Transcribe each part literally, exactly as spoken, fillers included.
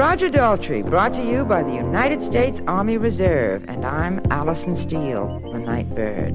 Roger Daltrey, brought to you by the United States Army Reserve, and I'm Allison Steele, the Night Bird.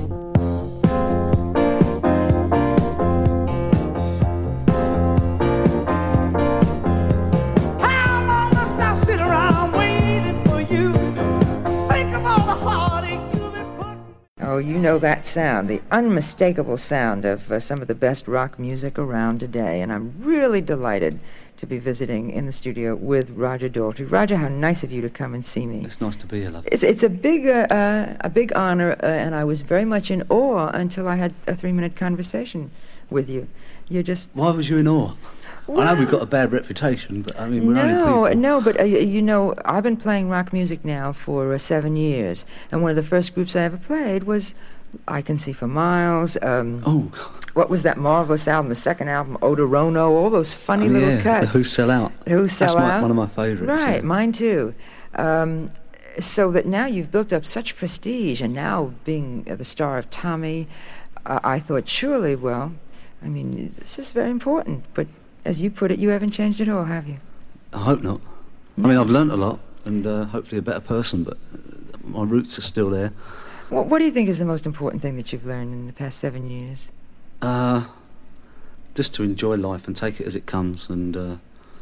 How long must I sit around waiting for you? Think of all the heartache you've been putting. Oh, you know that sound, the unmistakable sound of uh, some of the best rock music around today, and I'm really delighted to be visiting in the studio with Roger Daltrey. Roger, how nice of you to come and see me. It's nice to be here, love. It's it's a big uh, uh, a big honor, uh, and I was very much in awe until I had a three-minute conversation with you. You're just... Why was you in awe? Well, I know we've got a bad reputation, but I mean, we're no, only people. No, but uh, you know, I've been playing rock music now for uh, seven years, and one of the first groups I ever played was I Can See for Miles. Um, Oh, God. What was that marvelous album, the second album, Odorono, all those funny Oh, little yeah, cuts. the Who Sell Out. Who Sell That's my, Out? one of my favourites. Right, yeah. mine too. Um, so that now you've built up such prestige, and now being uh, the star of Tommy, uh, I thought surely, well, I mean, this is very important. But as you put it, you haven't changed at all, have you? I hope not. I mean, I've learnt a lot, and uh, hopefully a better person, but my roots are still there. What, what do you think is the most important thing that you've learned in the past seven years? Uh, just to enjoy life and take it as it comes, and uh,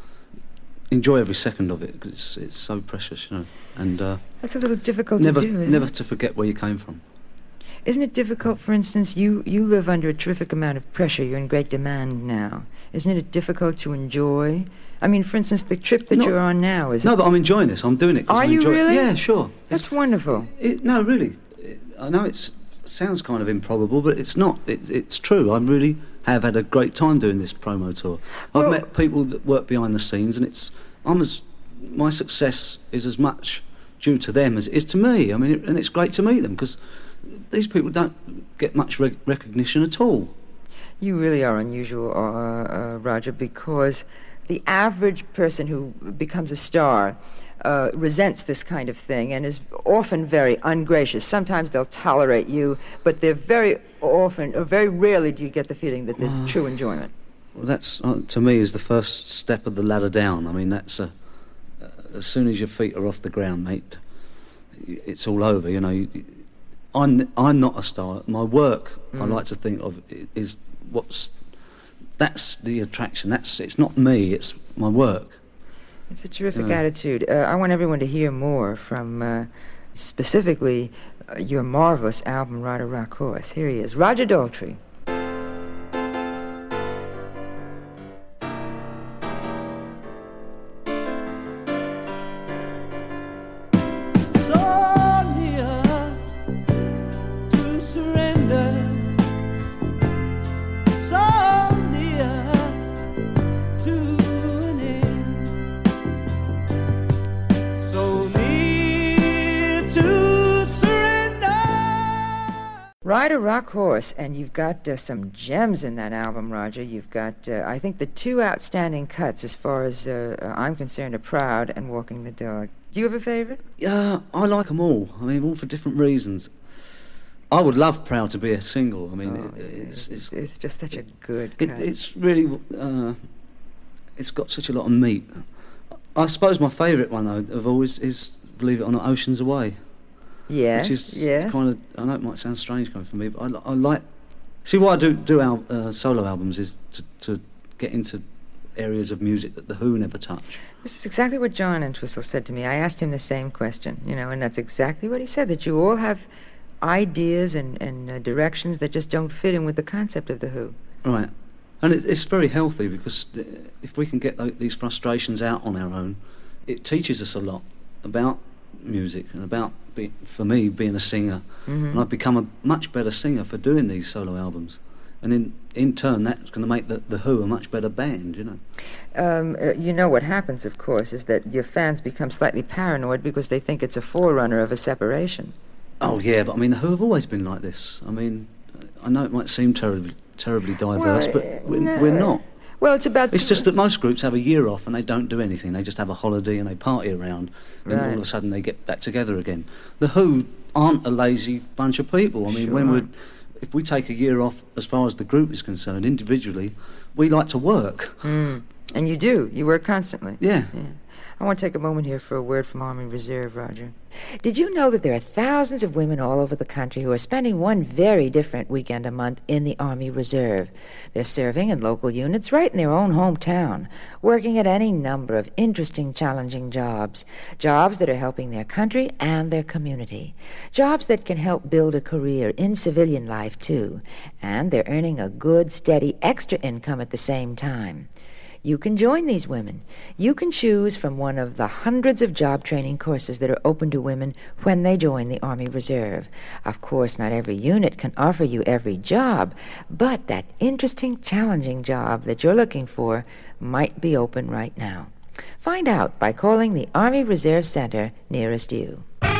enjoy every second of it, because it's, it's so precious, you know. And uh, That's a little difficult never, to do, isn't never it? to forget where you came from. Isn't it difficult, for instance, you, you live under a terrific amount of pressure. You're in great demand now. Isn't it difficult to enjoy? I mean, for instance, the trip that No. you're on now, is No, it? but I'm enjoying this. I'm doing it. 'cause Are I you enjoy it. really? Yeah, sure. That's It's- wonderful. It, no, really. It, I know it's, it sounds kind of improbable, but it's not. It, it's true. I really have had a great time doing this promo tour. I've Well- met people that work behind the scenes, and it's I'm as my success is as much due to them as it is to me. I mean, it, and it's great to meet them, because these people don't get much rec- recognition at all. You really are unusual, uh, uh, Roger, because the average person who becomes a star uh, resents this kind of thing and is often very ungracious. Sometimes they'll tolerate you, but they're very often, or very rarely do you get the feeling that there's Uh, true enjoyment. Well, that's uh, to me is the first step of the ladder down. I mean, that's a, uh, as soon as your feet are off the ground, mate, y- it's all over. You know, you, I'm I'm not a star. My work, I Mm. like to think of, i- is what's that's the attraction. That's it's not me. It's my work. It's a terrific Yeah. attitude. Uh, I want everyone to hear more from, uh, specifically, uh, your marvelous album, Ride a Rock Horse. Here he is, Roger Daltrey. So near to surrender, so near to an end, so near to surrender. Ride a Rock Horse, and you've got uh, some gems in that album, Roger. You've got, uh, I think, the two outstanding cuts, as far as uh, uh, I'm concerned, are Proud and Walking the Dog. Do you have a favorite? Yeah, I like them all. I mean, all for different reasons. I would love Proud to be a single. I mean, Oh, it, it's, it's, it's it's just such a good It, cut. it's really, uh, it's got such a lot of meat. I suppose my favourite one though of always is, believe it or not, Oceans Away, yes, which is yes. kind of. I know it might sound strange coming from me, but I, li- I like. See, why I do do al- uh, solo albums is to, to get into areas of music that the Who never touch. This is exactly what John Entwistle said to me. I asked him the same question, you know, and that's exactly what he said, that you all have ideas and, and uh, directions that just don't fit in with the concept of the Who. Right, and it, it's very healthy, because uh, if we can get tho- these frustrations out on our own, it teaches us a lot about music and about, be, for me, being a singer. Mhm. And I've become a much better singer for doing these solo albums. And in, in turn, that's going to make the, the Who a much better band, you know. Um, uh, you know what happens, of course, is that your fans become slightly paranoid because they think it's a forerunner of a separation. Oh, yeah, but I mean, the Who have always been like this. I mean, I know it might seem terribly, terribly diverse, Well, but uh, we're, no. we're not. Well, it's about... It's just that most groups have a year off and they don't do anything. They just have a holiday and they party around, and Right. all of a sudden they get back together again. The Who aren't a lazy bunch of people. I mean, Sure when we aren't. if we take a year off, as far as the group is concerned, individually, we like to work. Mm. And you do. You work constantly. Yeah. Yeah. I want to take a moment here for a word from Army Reserve, Roger. Did you know that there are thousands of women all over the country who are spending one very different weekend a month in the Army Reserve? They're serving in local units right in their own hometown, working at any number of interesting, challenging jobs. Jobs that are helping their country and their community. Jobs that can help build a career in civilian life, too. And they're earning a good, steady, extra income at the same time. You can join these women. You can choose from one of the hundreds of job training courses that are open to women when they join the Army Reserve. Of course, not every unit can offer you every job, but that interesting, challenging job that you're looking for might be open right now. Find out by calling the Army Reserve Center nearest you.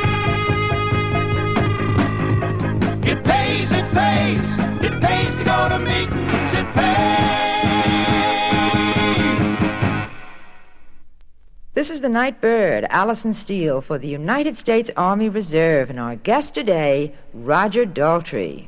It pays, it pays, it pays to go to meetings, it pays. This is the Night Bird, Allison Steele, for the United States Army Reserve, and our guest today, Roger Daltrey.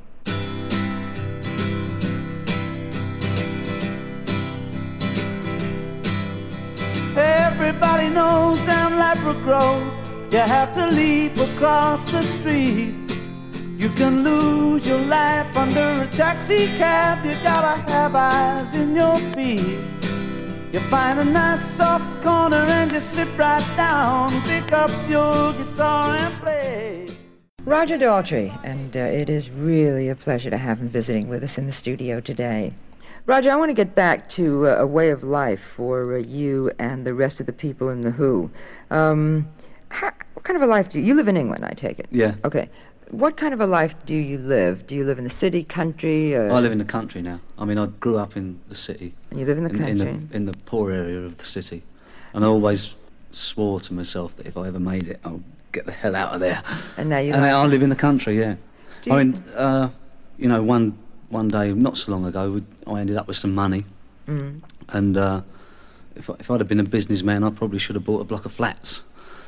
Everybody knows down Ladbroke Road, you have to leap across the street. You can lose your life under a taxi cab, you gotta have eyes in your feet. You find a nice soft corner and you sit right down, pick up your guitar and play. Roger Daltrey, and uh, it is really a pleasure to have him visiting with us in the studio today. Roger, I want to get back to uh, a way of life for uh, you and the rest of the people in The Who. Um, how, what kind of a life do you... You live in England, I take it? Yeah. Okay. What kind of a life do you live? Do you live in the city, country? Uh, I live in the country now. I mean, I grew up in the city. And you live in the in, country? In the, in the poor area of the city. And I always swore to myself that if I ever made it, I'll get the hell out of there. And now you And like I live in the country, yeah. Do I you- mean, uh, you know, one one day, not so long ago, I ended up with some money. Mm. And uh, if, I, if I'd have been a businessman, I probably should have bought a block of flats.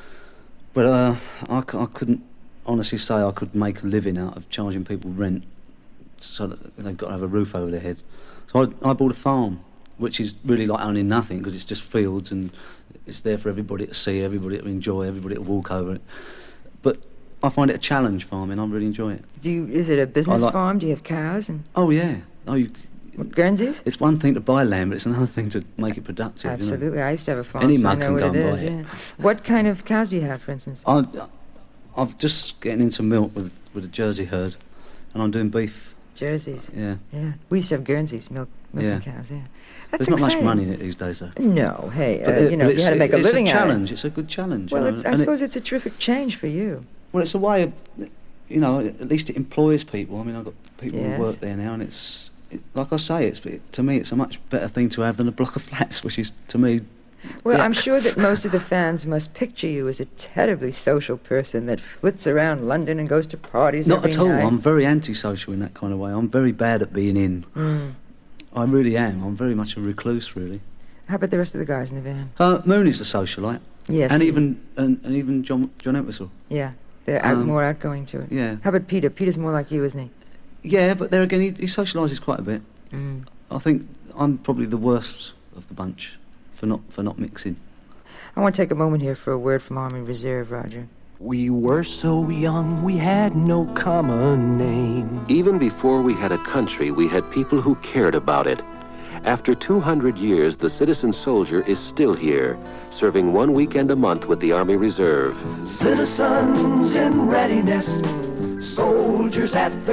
But uh, I, c- I couldn't honestly say I could make a living out of charging people rent so that they've got to have a roof over their head. So I, I bought a farm, which is really like owning nothing because it's just fields and it's there for everybody to see, everybody to enjoy, everybody to walk over it. But I find it a challenge farming. I really enjoy it. Do you, is it a business like- farm? Do you have cows and Oh yeah. Oh, you, what, Guernseys? it's one thing to buy land, but it's another thing to make it productive. You know? Absolutely. I used to have a farm, Any so I mug know can what go it and is. buy it. Yeah. What kind of cows do you have, for instance? I, I've just getting into milk with with a Jersey herd, and I'm doing beef. Jerseys. Yeah. Yeah. We used to have Guernseys, milk, milking Yeah. cows. Yeah. That's There's not exciting. much money in it these days, though. No. Hey, But uh, it- you know, but if you had to it's- make a it's living a out of it. challenge. It's a good challenge. Well, you know? it's, I and it- suppose it's a terrific change for you. well, it's a way of, you know, at least it employs people. I mean, I've got people Yes. who work there now, and it's, it, like I say, it's it, to me, it's a much better thing to have than a block of flats, which is to me. Well, Yeah. I'm sure that most of the fans must picture you as a terribly social person that flits around London and goes to parties Not every at all. night. I'm very antisocial in that kind of way. I'm very bad at being in. Mm. I really am. I'm very much a recluse, really. How about the rest of the guys in the band? Uh, Mooney's a socialite. Yes. And he- even and, and even John John Entwistle. Yeah, they're out, um, more outgoing to it. Yeah. How about Peter? Peter's more like you, isn't he? Yeah, but there again, he, he socialises quite a bit. Mm. I think I'm probably the worst of the bunch for not for not mixing. I want to take a moment here for a word from Army Reserve, Roger. We were so young, we had no common name. Even before we had a country, we had people who cared about it. After two hundred years, the citizen soldier is still here, serving one weekend a month with the Army Reserve. Citizens in readiness, soldiers at the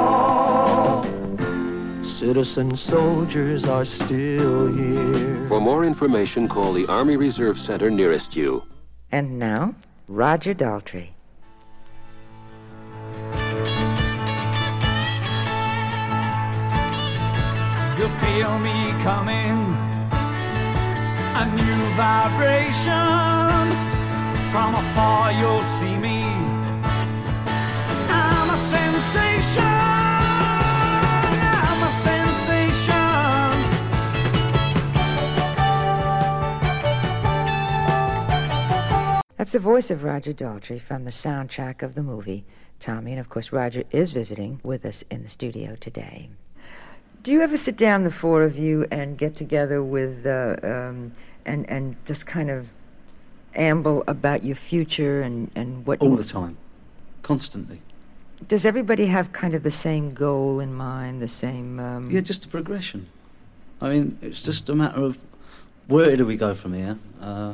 call. Citizen soldiers are still here. For more information, call the Army Reserve Center nearest you. And now, Roger Daltrey. You'll feel me coming, a new vibration. From afar you'll see me, I'm a sensation, I'm a sensation. That's the voice of Roger Daltrey from the soundtrack of the movie Tommy. And of course, Roger is visiting with us in the studio today. Do you ever sit down, the four of you, and get together with, uh, um, and and just kind of amble about your future and, and what... All the time. Constantly. Does everybody have kind of the same goal in mind, the same... Um... Yeah, just a progression. I mean, it's just a matter of where do we go from here? Uh,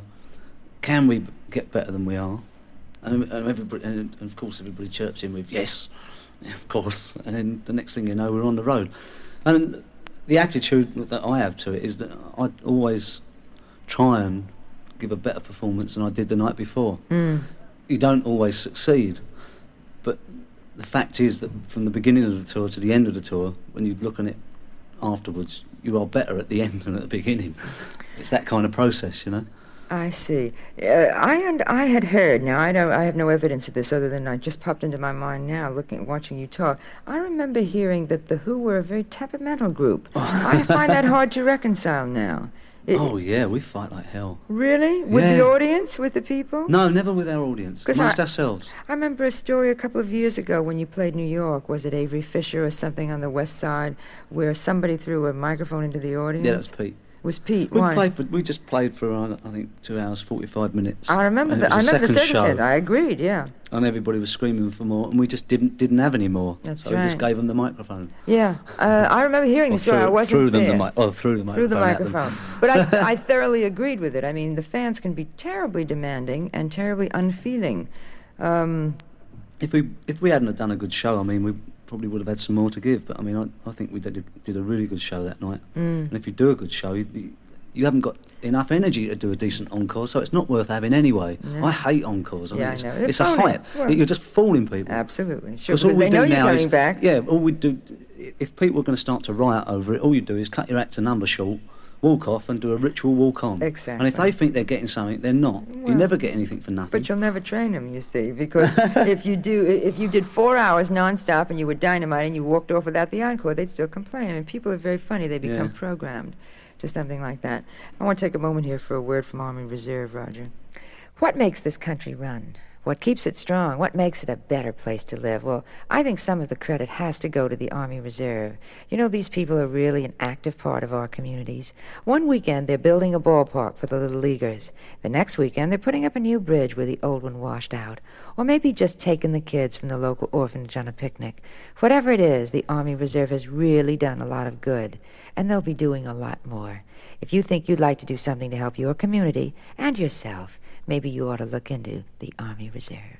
can we b- get better than we are? And, and, everybody, and of course everybody chirps in with, yes, of course. And then the next thing you know, we're on the road. And the attitude that I have to it is that I always try and give a better performance than I did the night before. Mm. You don't always succeed, but the fact is that from the beginning of the tour to the end of the tour, when you look on it afterwards, you are better at the end than at the beginning. It's that kind of process, you know. I see. Uh, I and I had heard. Now I don't. I have no evidence of this other than it just popped into my mind now, looking, watching you talk. I remember hearing that the Who were a very temperamental group. I find that hard to reconcile now. It, oh yeah, we fight like hell. Really? With Yeah. the audience? With the people? No, never with our audience. 'Cause Amongst I- ourselves. I remember a story a couple of years ago when you played New York. Was it Avery Fisher or something on the West Side, where somebody threw a microphone into the audience? Yeah, that's Pete. It was Pete. We Why? played for. We just played for uh, I think two hours forty-five minutes. I remember and the. it I was remember the second circumstances. show, I agreed. Yeah. and everybody was screaming for more, and we just didn't didn't have any more. That's so we just right. gave them the microphone. Yeah. Uh, I remember hearing Or the story. threw, I wasn't threw them there. the mic. Oh, threw the microphone. Through the at them. microphone. But I, I thoroughly agreed with it. I mean, the fans can be terribly demanding and terribly unfeeling. Um, If we if we hadn't have done a good show, I mean, we probably would have had some more to give. But I mean, I, I think we did a, did a really good show that night. mm, And if you do a good show, you, you, you haven't got enough energy to do a decent encore, so it's not worth having anyway. No. I hate encores. I Yeah, mean, I it's, know. They're it's a phony. hype. Well- You're just fooling people. absolutely. Sure. 'Cause all Because we they do know you're now coming is, back. Yeah, all we do, if people were going to start to riot over it, all you do is cut your act to number short, walk off and do a ritual walk on. Exactly. And if they think they're getting something, they're not. Well, you never get anything for nothing. But you'll never train them, you see, because if you do, if you did four hours nonstop and you were dynamite and you walked off without the encore, they'd still complain. And people are very funny; they become Yeah. programmed to something like that. I want to take a moment here for a word from Army Reserve, Roger. What makes this country run? What keeps it strong? What makes it a better place to live? Well, I think some of the credit has to go to the Army Reserve. You know, these people are really an active part of our communities. One weekend, they're building a ballpark for the Little Leaguers. The next weekend, they're putting up a new bridge where the old one washed out. Or maybe just taking the kids from the local orphanage on a picnic. Whatever it is, the Army Reserve has really done a lot of good. And they'll be doing a lot more. If you think you'd like to do something to help your community and yourself, maybe you ought to look into the Army Reserve.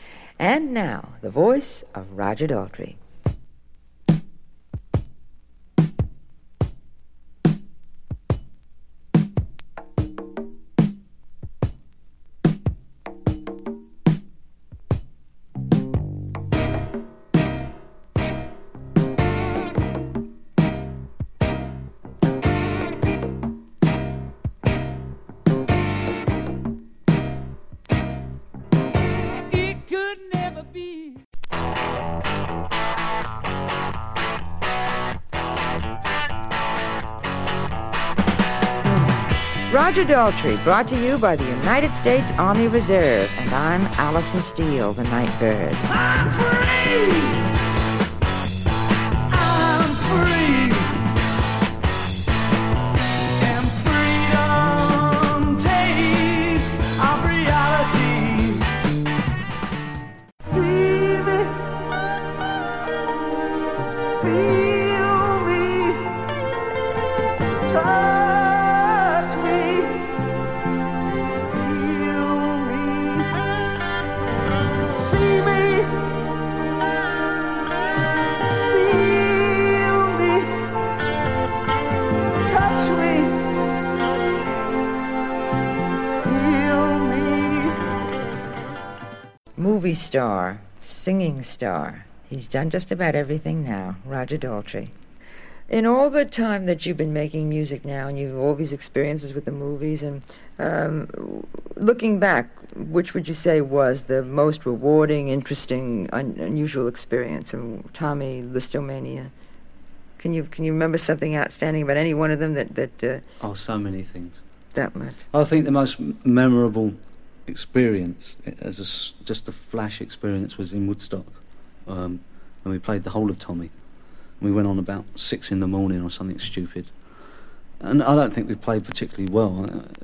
And now, the voice of Roger Daltrey. It could never be. Roger Daltrey, brought to you by the United States Army Reserve, and I'm Allison Steele, the night bird. I'm free. I'm free. And freedom taste of reality. See me. Feel me. Touch me. Feel me. See me. Feel me. Touch me. Feel me. Movie star, singing star. He's done just about everything now, Roger Daltrey. In all the time that you've been making music now, and you've all these experiences with the movies, and um, looking back, which would you say was the most rewarding, interesting, un- unusual experience of Tommy, Listomania? Can you can you remember something outstanding about any one of them that that uh, Oh, so many things. that much? I think the most m- memorable experience, i- as a s just a flash experience, was in Woodstock, um, when we played the whole of Tommy. We went on about six in the morning or something stupid, and I don't think we played particularly well. Uh,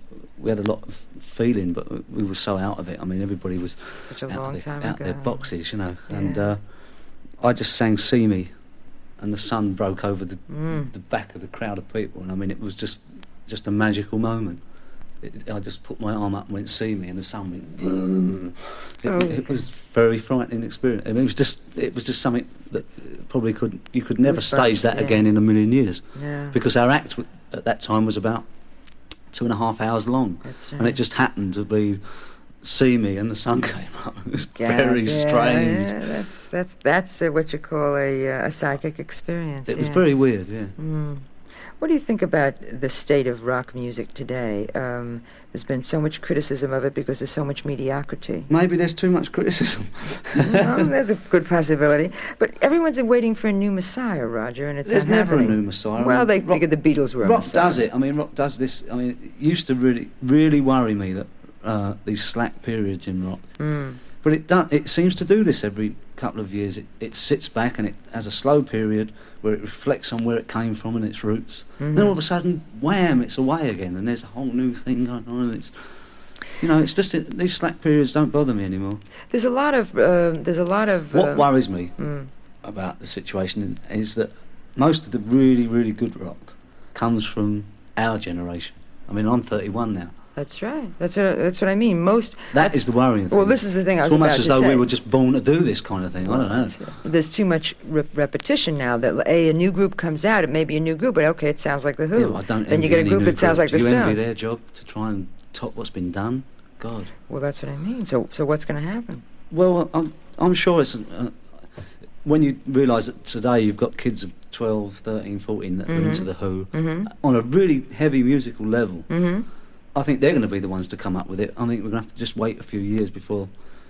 we had a lot of feeling, but we were so out of it. I mean, everybody was Such a out, long of their, time out ago. their boxes, you know. Yeah. And uh, I just sang "See Me," and the sun broke over the, Mm. the back of the crowd of people, and I mean, it was just just a magical moment. It, I just put my arm up and went, "See me," and the sun went. Boom. It, Oh. it was very frightening experience. I mean, it was just it was just something that probably could you could never Goosebumps, stage that yeah. again in a million years, Yeah. because our act w- at that time was about two and a half hours long, That's and it right. just happened to be "See Me" and the sun came up. It was Yeah, very yeah, strange. Yeah, that's that's that's uh, what you call a uh, a psychic experience. It was yeah. very weird, yeah. Mm. What do you think about the state of rock music today? Um, there's been so much criticism of it because there's so much mediocrity. Maybe there's too much criticism. Well, there's a good possibility. But everyone's waiting for a new Messiah, Roger, and it's There's not never a happening. new Messiah. I Well, mean, they rock- figured the Beatles were a Rock Messiah. does it. I mean, rock does this. I mean, it used to really, really worry me that uh, these slack periods in rock. Mm. But it do, it seems to do this every couple of years. It, it sits back and it has a slow period where it reflects on where it came from and its roots. Mhm. Then all of a sudden, wham! It's away again, and there's a whole new thing going on. And it's, you know, it's just it, these slack periods don't bother me anymore. There's a lot of uh, there's a lot of What uh, worries me mm, about the situation is that most of the really, really good rock comes from our generation. I mean, I'm thirty-one now. that's right. That's what that's what I mean. Most That that's- is the worrying thing. well, this is the thing I It's was almost about as to though say. we were just born to do this kind of thing. I don't know. It's- There's too much re- repetition now. That a, a new group comes out, it may be a new group, but okay, it sounds like the Who. Yeah, well, I don't then you envy get a any group new that sounds group. like Do the you envy Stones. their job to try and top what's been done? God. Well, that's what I mean. So, so what's going to happen? Well, I'm, I'm sure it's... Uh, when you realise that today you've got kids of twelve, thirteen, fourteen that Mhm. are into the Who, Mm-hmm. on a really heavy musical level, Mm-hmm. I think they're going to be the ones to come up with it. I think we're going to have to just wait a few years before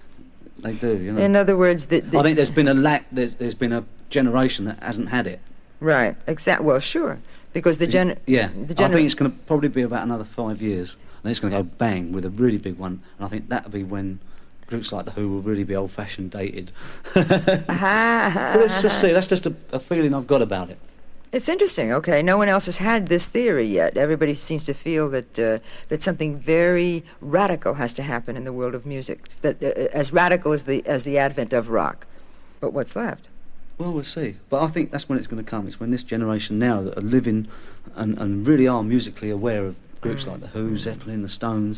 they do, you know. In other words, the, the I think there's been a lack, there's, there's been a generation that hasn't had it. right, exact. Well, sure, because the gen. Yeah, the I gener- think it's going to probably be about another five years, and it's going to go bang with a really big one. And I think that'll be when groups like the Who will really be old-fashioned, dated. But let's just see. That's just a, a feeling I've got about it. It's interesting. Okay, no one else has had this theory yet. Everybody seems to feel that uh, that something very radical has to happen in the world of music. That uh, as radical as the as the advent of rock. But what's left? Well, we'll see. But I think that's when it's going to come. It's when this generation now that are living and, and really are musically aware of groups Mm. like the Who, Zeppelin, the Stones,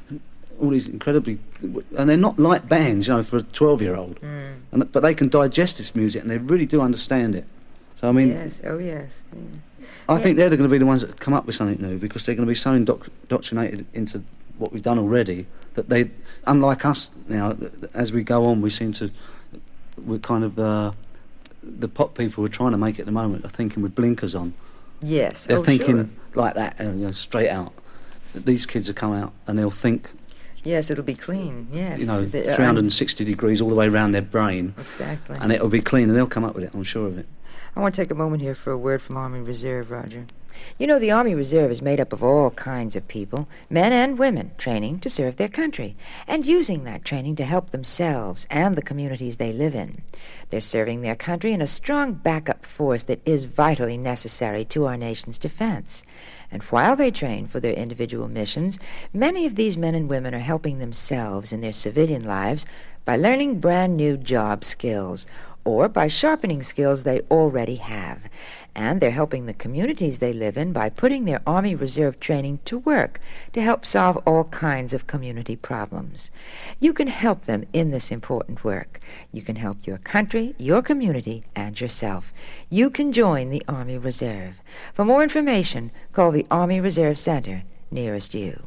all these incredibly, and they're not light bands, you know, for a twelve-year-old. Mm. And but they can digest this music and they really do understand it. So I mean, yes. Oh, yes. Yeah. I Yeah. think they're going to be the ones that come up with something new because they're going to be so indoctr- indoctrinated into what we've done already that they, unlike us now, th- th- as we go on, we seem to, we're kind of uh, the pop people who are trying to make it at the moment are thinking with blinkers on. Yes. They're oh, thinking sure. like that, uh, you know, straight out. These kids will come out and they'll think, Yes, it'll be clean. Yes. you know, The- uh, three hundred sixty degrees all the way around their brain, Exactly. and it'll be clean, and they'll come up with it. I'm sure of it. I want to take a moment here for a word from Army Reserve, Roger. You know, the Army Reserve is made up of all kinds of people, men and women, training to serve their country, and using that training to help themselves and the communities they live in. They're serving their country in a strong backup force that is vitally necessary to our nation's defense. And while they train for their individual missions, many of these men and women are helping themselves in their civilian lives by learning brand new job skills, or by sharpening skills they already have. And they're helping the communities they live in by putting their Army Reserve training to work to help solve all kinds of community problems. You can help them in this important work. You can help your country, your community, and yourself. You can join the Army Reserve. For more information, call the Army Reserve Center nearest you.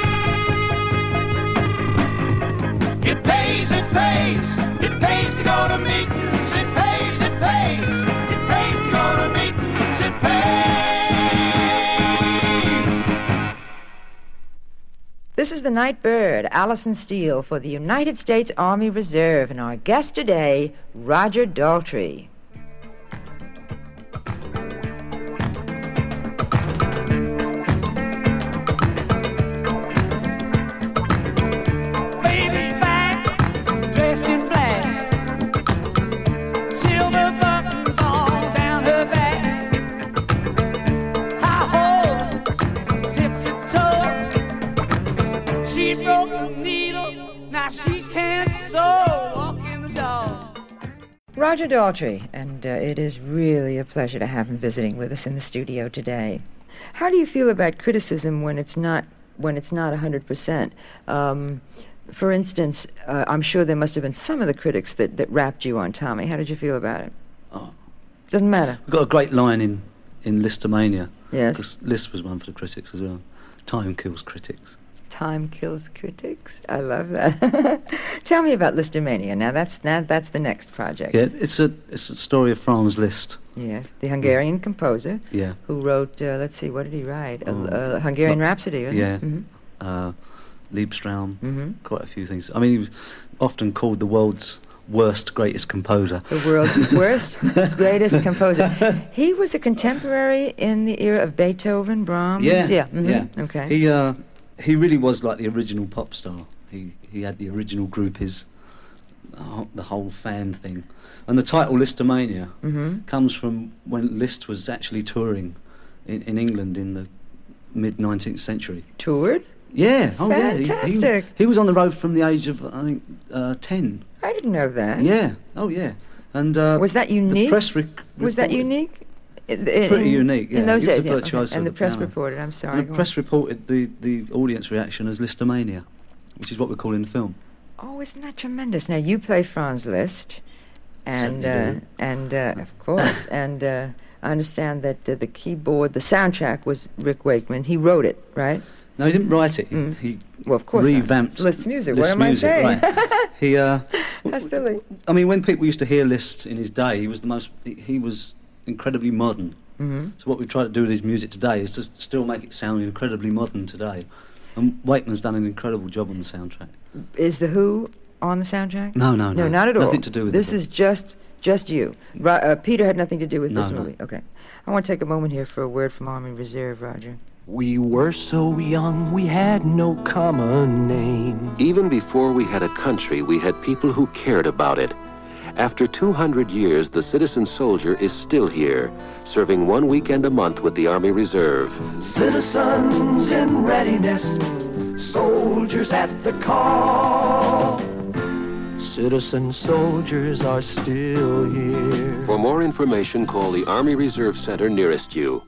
It pays, it pays, it pays to go to meetings. It pays, it pays, it pays to go to meetings. It pays. This is the Night Bird, Allison Steele, for the United States Army Reserve, and our guest today, Roger Daltrey. Baby's back, dressed in black, silver buttons all down her back, high hole, tips and toe, Roger Daltrey, and uh, it is really a pleasure to have him visiting with us in the studio today. How do you feel about criticism when it's not when it's not one hundred percent? Um, for instance, uh, I'm sure there must have been some of the critics that, that rapped you on Tommy. How did you feel about it? Oh. Doesn't matter. We've got a great line in, in Listomania. Yes. Because List was one for the critics as well. Time kills critics. Time kills critics. I love that. Tell me about Listomania. Now that's that, that's the next project. Yeah, it's a it's a story of Franz Liszt. Yes, the Hungarian composer. Yeah. Who wrote? Uh, let's see, what did he write? Oh, a, a Hungarian well, Rhapsody. Wasn't yeah. It? Mm-hmm. Uh, Liebstraum. Mm-hmm. Quite a few things. I mean, he was often called the world's worst, greatest composer. The world's worst, greatest composer. He was a contemporary in the era of Beethoven, Brahms. Yeah. Yeah. Mm-hmm. Yeah. Okay. He uh, he really was like the original pop star. He he had the original groupies, the whole, the whole fan thing, and the title Listomania mm-hmm. comes from when Liszt was actually touring in, in England in the mid nineteenth century. Toured? Yeah. Oh Fantastic. yeah. He, he, he was on the road from the age of I think uh, ten. I didn't know that. Yeah. Oh yeah. And uh, was that unique? The press rec- was that reported- unique? In, in, Pretty unique, yeah. In those He was days, the yeah, virtuoso okay. And of the the press piano. reported. I'm sorry. And go the press reported the, the audience reaction as Listomania, which is what we call in the film. on. Oh, isn't that tremendous? Now you play Franz Liszt, and Certainly uh, do. and uh, of course, and uh, I understand that uh, the keyboard, the soundtrack was Rick Wakeman. He wrote it, right? No, he didn't write it. He, Mm. he Well, of course not. revamped It's Liszt's music. Liszt's What am I music, saying? right. He, uh, How silly. I mean, when people used to hear Liszt in his day, he was the most. He, he was incredibly modern. Mm-hmm. So what we try to do with his music today is to still make it sound incredibly modern today. And Wakeman's done an incredible job on the soundtrack. Is the Who on the soundtrack? No, no, no, No, not at all. Nothing to do with this. it. Is just just you. Ro- uh, Peter had nothing to do with No, this no. movie. Okay. I want to take a moment here for a word from Army Reserve, Roger. We were so young, we had no common name. Even before we had a country, we had people who cared about it. After two hundred years, the citizen soldier is still here, serving one weekend a month with the Army Reserve. Citizens in readiness, soldiers at the call. Citizen soldiers are still here. For more information, call the Army Reserve Center nearest you.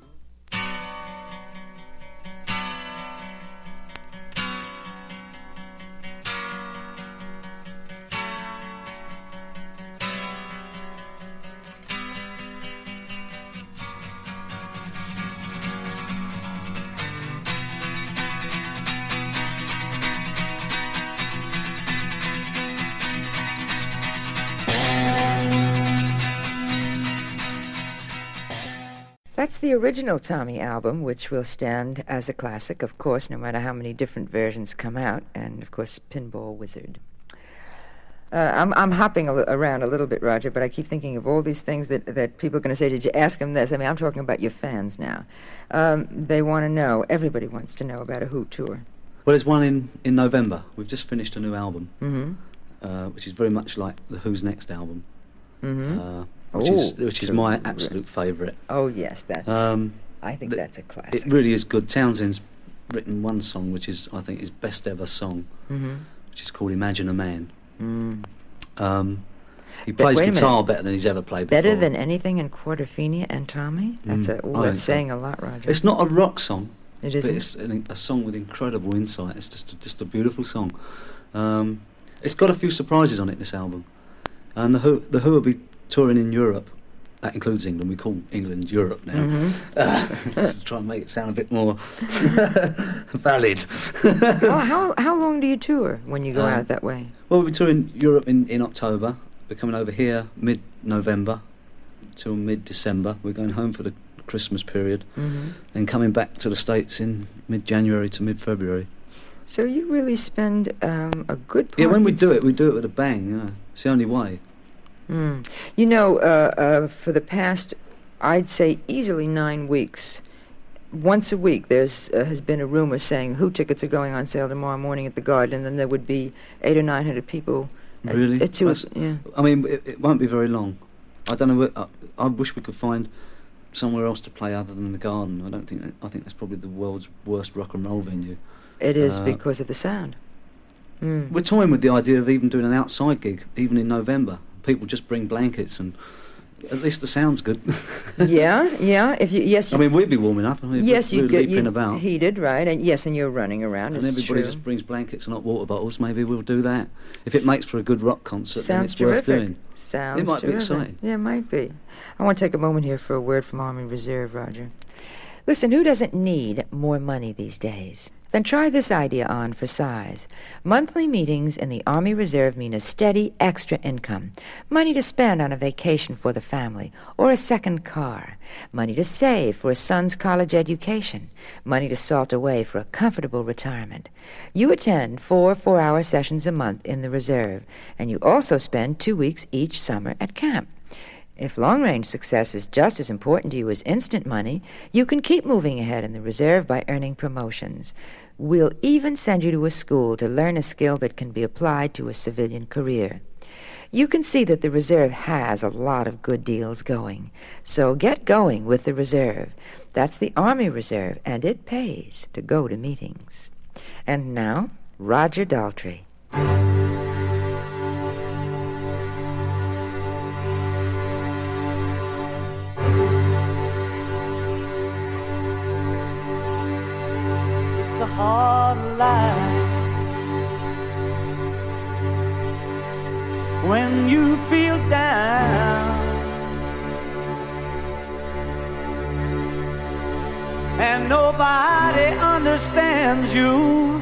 That's the original Tommy album, which will stand as a classic, of course, no matter how many different versions come out, and, of course, Pinball Wizard. Uh, I'm, I'm hopping a li- around a little bit, Roger, but I keep thinking of all these things that, that people are going to say. Did you ask them this? I mean, I'm talking about your fans now. Um, they want to know, everybody wants to know about a Who tour. Well, there's one in, in November. We've just finished a new album, Mm-hmm. uh, which is very much like the Who's Next album, Mm-hmm. uh, which is Oh, which is my terrific. absolute favourite. Oh, yes, that's... Um, I think th- that's a classic. It really is good. Townsend's written one song, which is I think his best ever song, Mm-hmm. which is called "Imagine a Man." Mm. Um, he But plays wait a guitar minute. better than he's ever played before. Better than anything in Quadrophenia and Tommy? That's Mm, a, ooh, I that's think so. saying a lot, Roger. It's not a rock song, It but isn't? it's an, a song with incredible insight. It's just a, just a beautiful song. Um, it's got a few surprises on it, this album, and the Who the Who will be touring in Europe. That includes England. We call England Europe now. Mhm. Uh, just to try and make it sound a bit more valid. how, how, how long do you tour when you go Um, out that way? Well, we'll be touring Europe in, in October. We're coming over here mid-November till mid-December. We're going home for the Christmas period, Mm-hmm. and coming back to the States in mid-January to mid-February. So you really spend um, a good part... Yeah, when we of- do it, we do it with a bang, you know. It's the only way. Mm. You know, uh, uh, for the past, I'd say easily nine weeks, once a week there's uh, has been a rumor saying Who tickets are going on sale tomorrow morning at the Garden, and then there would be eight or nine hundred people. at- Really? At two, That's- yeah. I mean, it, it won't be very long. I don't know. Where, I, I wish we could find somewhere else to play other than the Garden. I don't think. that- I think that's probably the world's worst rock and roll venue. It is Uh, because of the sound. Mm. We're toying with the idea of even doing an outside gig, even in November. people just bring blankets, and at least the sound's good. Yeah, yeah. If you yes, you, I mean, we'd be warm enough. I mean, yes, we're you get leaping you about. heated, right? And yes, and you're running around. And it's everybody true. just brings blankets and hot water bottles. Maybe we'll do that. If it makes for a good rock concert, then Sounds it's worth terrific. doing. Sounds It might be terrific. exciting. Yeah, it might be. I want to take a moment here for a word from Army Reserve, Roger. Listen, who doesn't need more money these days? Then try this idea on for size. Monthly meetings in the Army Reserve mean a steady extra income. Money to spend on a vacation for the family or a second car. Money to save for a son's college education. Money to salt away for a comfortable retirement. You attend four four-hour sessions a month in the Reserve, and you also spend two weeks each summer at camp. If long-range success is just as important to you as instant money, you can keep moving ahead in the Reserve by earning promotions. We'll even send you to a school to learn a skill that can be applied to a civilian career. You can see that the Reserve has a lot of good deals going. So get going with the Reserve. That's the Army Reserve, and it pays to go to meetings. And now, Roger Daltrey. It's a hard life when you feel down and nobody understands you.